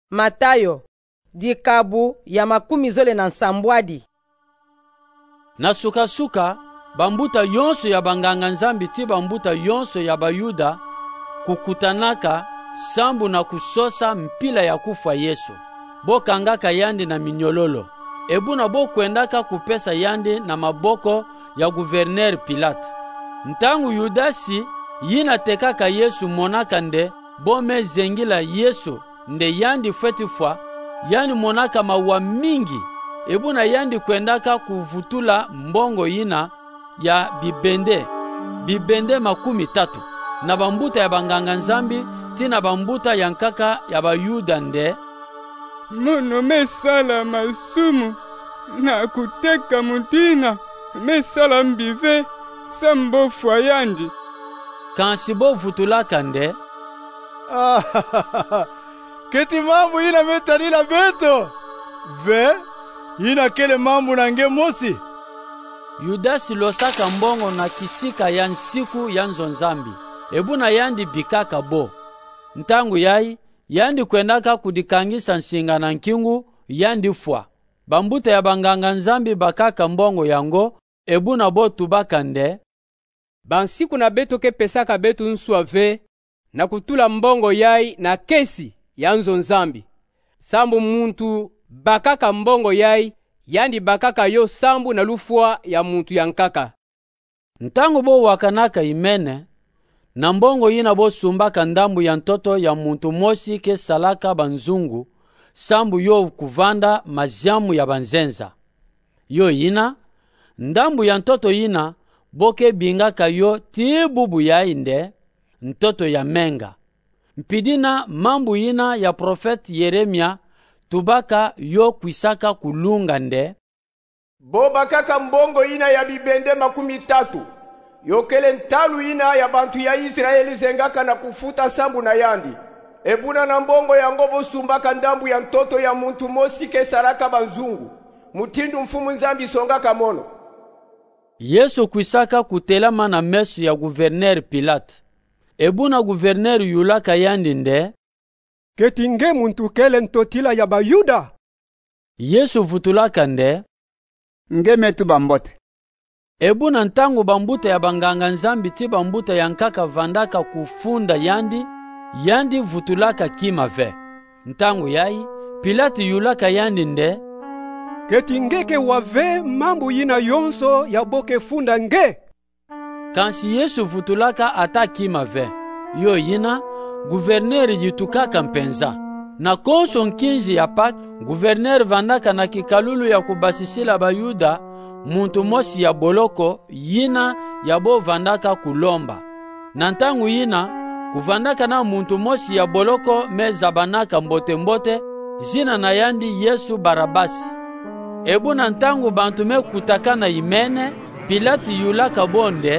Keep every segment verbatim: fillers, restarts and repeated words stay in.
Matayo dikabu ya makumi zole na nsambwadi. Na suka-suka bambuta yonso ya banganga nzambi ti bambuta yonso ya bayuda kukutanaka sambu na kusosa mpila ya kufa Yesu. Bokangaka yandi na minyololo. Ebuna bo kwendaka kupesa yandi na maboko ya guverner Pilate. Ntangu Yudasi yina tekaka Yesu monaka nde bome zengila Yesu nde yandi fetifwa yani monaka mawa mingi. Ebuna yandi kwendaka kuvutula mbongo yina ya bibende bibende makumi tatu na bambuta ya banganga nzambi tina bambuta ya nkaka ya bayuda nde mono mesala masumu na kuteka mutina mesala mbive sambo fwayandi kansi bo vutulaka nde keti mambu ina metanila beto ve ina kele mambu na nge mosi. Yudasi losaka mbongo na kisika ya nsiku ya nzonzambi. Ebuna yandi bikaka bo. Ntangu yai, yandi kwendaka kudikangisa nsinga na nkingu yandi fwa. Bambuta ya banganga nzambi bakaka mbongo yango, ebuna bo tubaka nde. Bansiku na beto ke pesaka betu nsua ve, na kutula mbongo yai na kesi ya nzonzambi. Sambu muntu bakaka mbongo yai, yandi bakaka yo sambu na lufwa ya muntu ya nkaka. Ntangu bo wakanaka imene, na mbongo yina bo sumbaka ndambu ya ntoto ya muntu mosi ke salaka banzungu, sambu yo kuvanda maziamu ya banzenza. Yo yina, ndambu ya ntoto yina, boke bingaka yo tibubu ya inde, ntoto ya menga. Mpidina mambu yina ya profeti Yeremia, tubaka yo kwisaka kulunga nde boba kaka mbongo ina ya bibende makumi tatu yokele ntalu ina ya bantu ya Israeli zengaka na kufuta sambu na yandi ebuna na mbongo yango bosumbaka ndambu ya ntoto ya muntu mosi ke saraka banzungu mutindu mfumu nzambi songaka mono. Yesu kwisaka kutelama na mesu ya guverner Pilate. Ebuna guverner yulaka yandi nde keti nge muntu kele ntotila ya bayuda. Yesu vutulaka nde nge metu bambote. Ebuna ntangu bambuta ya banganga nzambi ti bambuta ya nkaka vandaka kufunda yandi yandi vutulaka kima ve. Ntangu yai Pilate yulaka yandi nde keti ngeke wave mambu yina yonso ya boke funda nge. Kansi Yesu vutulaka ata kima ve. Yo yina guverner yitukaka mpenza. Na konso nkinzi ya pak, guverner vandaka na kikalulu ya kubasisila bayuda, muntu mosi ya boloko yina ya bo vandaka kulomba. Na ntangu yina, kuvandaka na muntu mosi ya boloko mezabanaka mbote mbote, zina na yandi Yesu Barabasi. Ebu na ntangu bantu me kutaka na imene, Pilate yulaka bonde,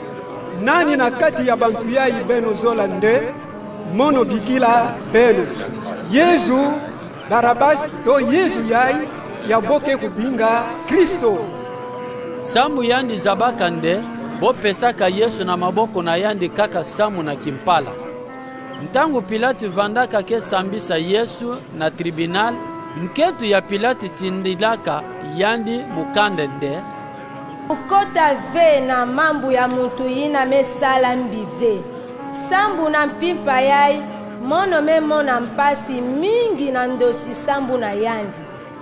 nani na kati ya bantu ya ibeno zola nde, mono bikila beno. Yesu Barabasi to Yesu yai ya boke kubinga Kristo. Sambu yandi zabaka nde, bo pesaka Yesu na maboko na yandi kaka samu na kimpala. Ntangu Pilate vandaka ke sambisa Yesu na tribunal, nketu ya Pilate tindilaka yandi mukande nde, ukota ve na mambu ya muntu yina mesala mbive. Sambu na mpimpa yai, mono me mona mpasi mingi na ndosi sambu na yandi.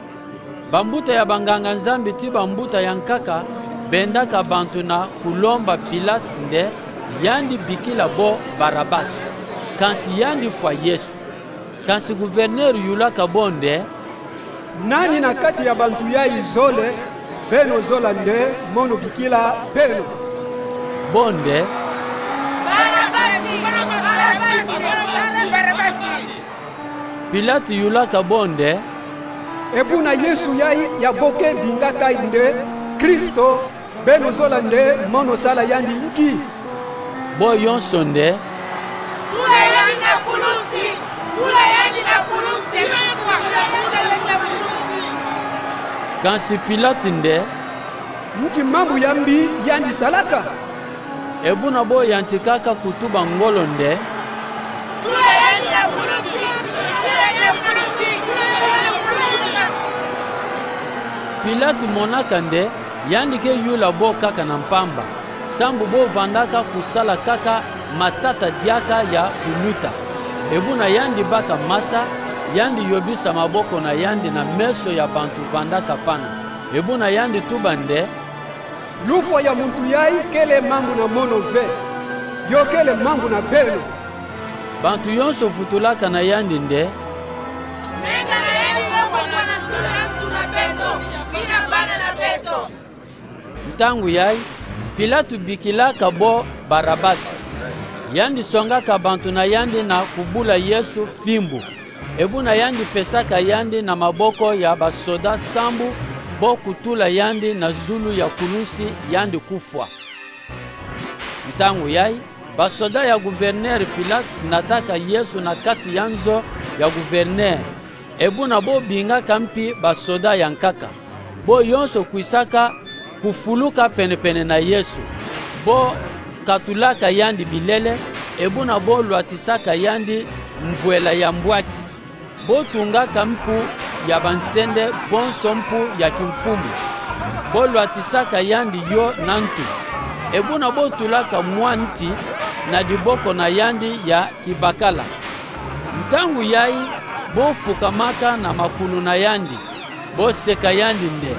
Bambuta ya banganga nzambi ti bambuta ya nkaka, bendaka bantu na kulomba Pilate nde, yandi bikila bo Barabasi. Kansi yandi fwa Yesu. Kansi guverner yulaka bonde, nani na kati ya bantu ya izole, beno zola nde, mono bikila beno. Bonde, Pilate yulaka bonde, ebuna Yesu yai ya boke bingaka inde Kristo beno zola nde mono sala yandi nki. Bo yonso nde tula yandi na kulusi tula yandi na kulusi kansi Pilate nde nki mambu yambi yandi salaka. Ebuna bo yantikaka kutuba ngolo nde tula yandi na kulusi tula yandi na kulusi Pilate monaka nde yandi ke yula bo kaka na mpamba sambu bo vandaka kusala kaka matata diaka ya kuluta ebuna yandi baka masa yandi yobisa maboko na yandi na meso ya bantu vandaka pana ebuna yandi tuba nde lufo ya muntu yai kele mambu na mono ve yo kele mambu na beno bantu yonso futulaka na yandi nde menga na yandi mambo na sura mtu na beto kina bana na beto ntangu yai Pilatu bikilaka bo Barabasi yandi songaka bantu na yandi na kubula Yesu fimbu ebuna yandi pesaka yandi na maboko ya basoda sambu bo kutula yandi na zulu ya kulusi yandi kufwa. Ntangu yai basoda ya guverner Pilate nataka Yesu na kati yanzo ya guverner ebuna bo binga kampi basoda yankaka bo yonso kuisaka kufuluka penepene na Yesu bo katulaka yandi bilele ebuna bo lwatisaka yandi mvuela ya mbwaki bo tungaka mpu ya bansende bonso mpu ya kimfumu bo lwatisaka yandi yo nantu ebuna bo tulaka mwanti na diboko na yandi ya kibakala ntangu yai bo fukamaka na makulu na yandi bo seka yandi nde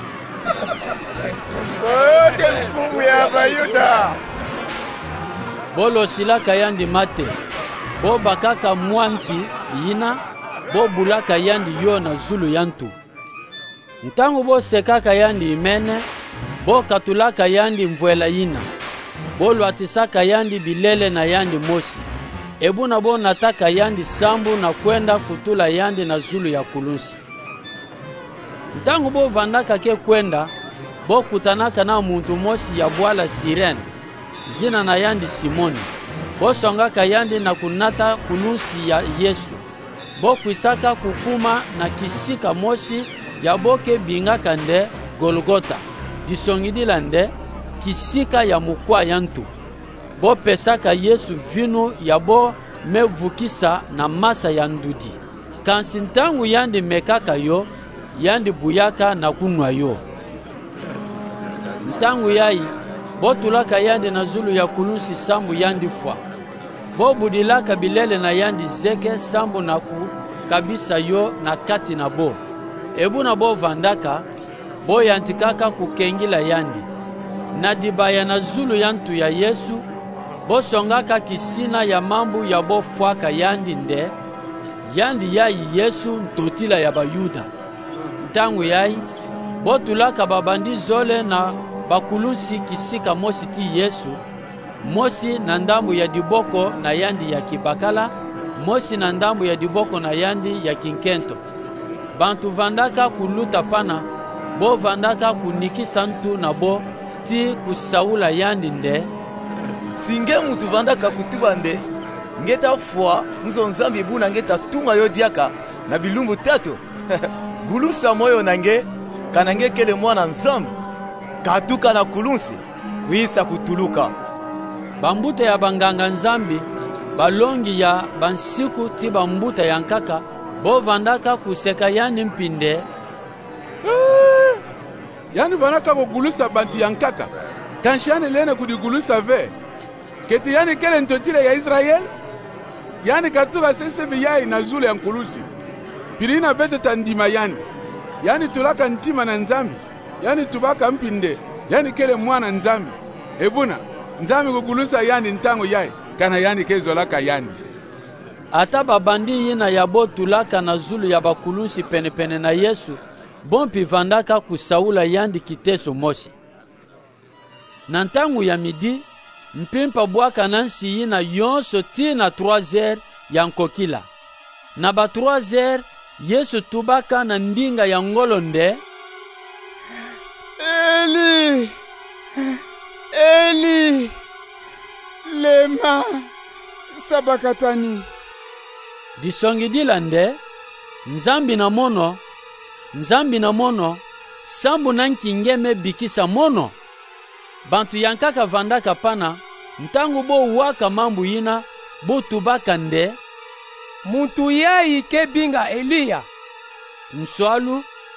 Ote mfumu ya Bayuda bolo silaka yandi mate bo bakaka mwanti yina bo bulaka yandi yo na zulu yantu ntangu bo sekaka yandi imene bo katulaka yandi mvuela yina bo lwatisaka yandi bilele na yandi mosi ebuna bo nataka yandi sambu na kwenda kutula yandi na zulu ya kulusi ntangu bo vandaka ke kwenda bo kutanaka na muntu mosi ya bwala Sirene zina na yandi Simoni bo songaka yandi na kunata kulusi ya Yesu bo kuisaka kukuma na kisika mosi ya boke bingaka nde Golgota disongidila nde kisika ya mukwa yantu bo pesaka Yesu vinu ya bo mevukisa na masa ya ndudi kansi ntangu yandi mekaka yo yandi buyaka na kunwa yo ntangu yai bo tulaka yandi na zulu ya kulusi sambu yandi fwa bo budilaka bilele na yandi zeke sambu na ku kabisa yo na kati na bo ebuna bo vandaka bo yantikaka kukengila yandi na dibaya na zulu yantu ya Yesu bo songaka kisina ya mambu ya bo fwaka yandi nde yandi yai Yesu ntotila ya Bayuda ntangu yai bo tulaka babandi zole na bakulusi kisika mosi ti Yesu mosi na ndambu ya diboko na yandi ya kibakala mosi na ndambu ya diboko na yandi ya kinkento bantu vandaka kuluta pana bo vandaka kunikisa ntu na bo ti kusaula yandi nde singe mutu vandaka kutuba nde ngeta fwa nzo nzambi buna ngeta tunga yo diaka na bilumbu tatu gulusa moyo nange kanange kele mwana nzambi katuka na kulunsi kuisa kutuluka bambuta ya banganga nzambi balongi ya bansiku ti bambuta ya nkaka bo vandaka kuseka yani mpinde ah, yani vanaka kugulusa bantu ya nkaka tanshani lene kudigulusa ve keti yani kele ntotile ya Israel yani katuka sesebi yai na zule ya nkulusi pirina bete tandima yani yani tulaka ntima na nzambi yani tubaka mpinde yani kele mwana nzambi ebuna nzambi kugulusa yani ntango yai kana yani kezolaka yani ata babandi yina ya bo tulaka na zulu ya bakulusi penepene na Yesu bompi vandaka kusaula yandi kiteso mosi na ntangu ya midi mpimpa bwaka nansi yina yonso ti na trois heures ya nkokila na ba trois heures Yesu tubaka na ndinga ya ngolo nde Eli Eli lema sabakatani disongidila nde nzambi na mono nzambi na mono sambu na nkingeme bikisa mono bantu yankaka vandaka pana ntangu bo waka mambu yina bo tubaka nde muntu yai kebinga Eliya nswalu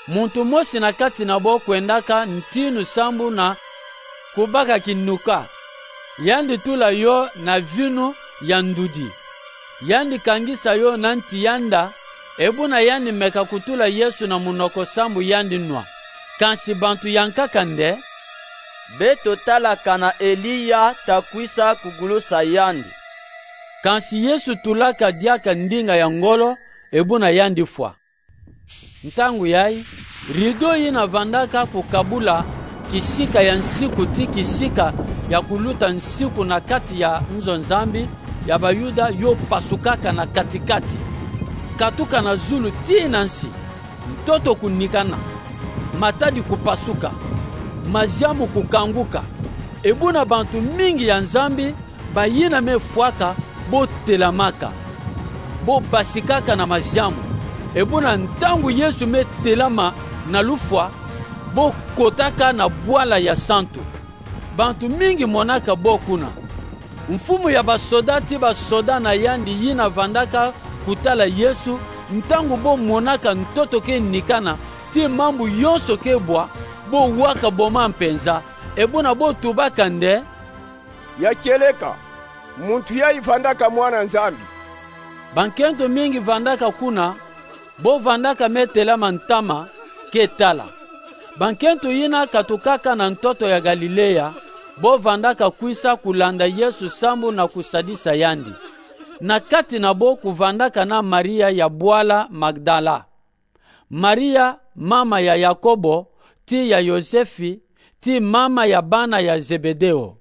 muntu mosi na kati na bo kwendaka ntinu sambu na kubaka kinuka yandi tula yo na vinu ya ndudi yandi kangisa yo na ntiyanda ebuna yandi meka kutula Yesu na munoko sambu yandi nwa kansi bantu yankaka nde beto talaka na Eliya takwisa kugulusa yandi kansi Yesu tulaka diaka ndinga ya ngolo ebuna yandi fwa ntangu yai rido yina vandaka kukabula kisika ya nsiku ti kisika ya kuluta nsiku na kati ya nzo nzambi ya bayuda yo pasukaka na katikati katuka na zulu ti nansi mtoto kunikana matadi kupasuka maziamu kukanguka ebuna bantu mingi ya nzambi bayina mefwaka bo telamaka bo basikaka na maziamu ebuna ntangu Yesu metelama na lufwa bo kotaka na bwala ya santo bantu mingi monaka bo kuna mfumu ya basoda ti basoda na yandi yina vandaka kutala Yesu ntangu bo monaka ntoto ke nikana ti mambu yonso ke bwa bo waka boma mpenza ebuna bo tubaka nde yakeleka muntu ya ivandaka mwana nzambi bankento mingi vandaka kuna bo vandaka metela mantama ke tala bankento yina katukaka na ntoto ya Galilea bo vandaka kuisa kulanda Yesu sambu na kusadisa yandi na kati na bo kuvandaka na Maria ya bwala Magdala Maria mama ya Yakobo ti ya Yosefi ti mama ya bana ya Zebedeo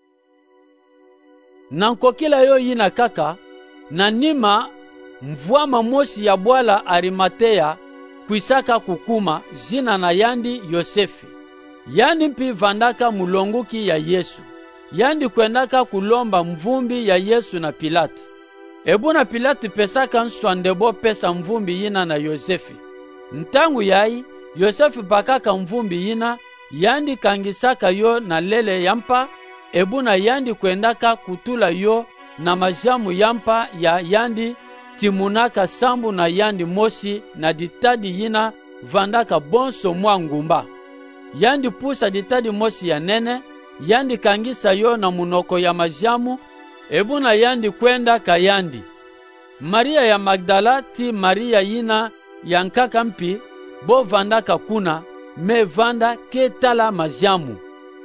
na nkokila yo yina kaka na nima mvwama mosi ya bwala Arimatea kuisaka kukuma zina na yandi Yosefi yandi mpi vandaka mulonguki ya Yesu yandi kwendaka kulomba mvumbi ya Yesu na Pilate ebuna Pilate pesaka nswandebo pesa mvumbi yina na Yosefi ntangu yai Yosefi bakaka mvumbi yina yandi kangisaka yo na lele yampa ebuna yandi kwendaka kutula yo na majamu yampa ya yandi timunaka sambu na yandi mosi na ditadi yina vandaka bonso mwa ngumba yandi pusa ditadi mosi ya nene yandi kangisa yo na munoko ya majamu ebuna yandi kwenda ka yandi Maria ya Magdala ti Maria yina yankaka mpi bo vandaka kuna me vanda ketala majamu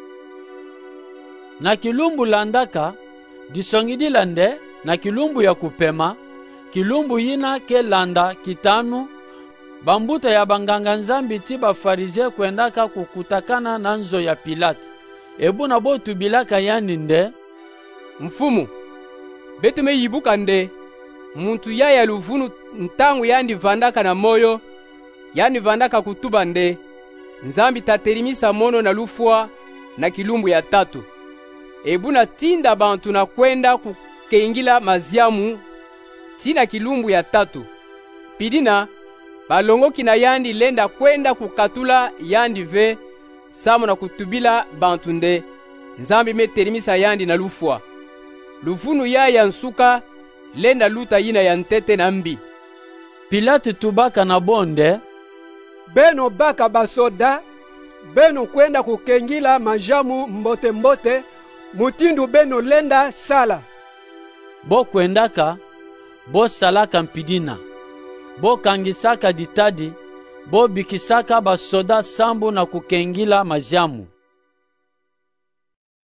na kilumbu landaka disongidi lande na kilumbu ya kupema kilumbu yina ke landa kitanu bambuta ya banganga nzambi ti bafarize kwendaka kukutakana na nzo ya Pilate ebuna bo tubilaka yani nde mfumu betu me yibuka nde muntu ya ya luvunu ntangu yandi vandaka na moyo yandi vandaka kutuba nde nzambi taterimisa mono na lufwa na kilumbu ya tatu ebuna tinda bantu na kwenda kukengila maziamu tina kilumbu ya tatu pidina balongoki na yandi lenda kwenda kukatula yandi ve samu na kutubila bantu nde nzambi meterimisa yandi na lufwa luvunu ya ya nsuka lenda luta yina ya ntete na mbi Pilate tubaka na bonde beno baka basoda beno kwenda kukengila majamu mbote mbote mutindu beno lenda sala bo kwendaka bo salaka mpidina bo kangisaka ditadi bo bikisaka basoda sambu na kukengila majamu